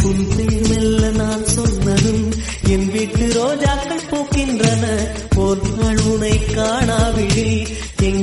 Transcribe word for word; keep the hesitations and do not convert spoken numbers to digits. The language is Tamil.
உன் பேர் மெல்ல நான் சொன்னதும் என் வீட்டு ரோஜாக்கள் பூக்கின்றன. ஒரு நாள் உனை காணாவிடில் எங்கே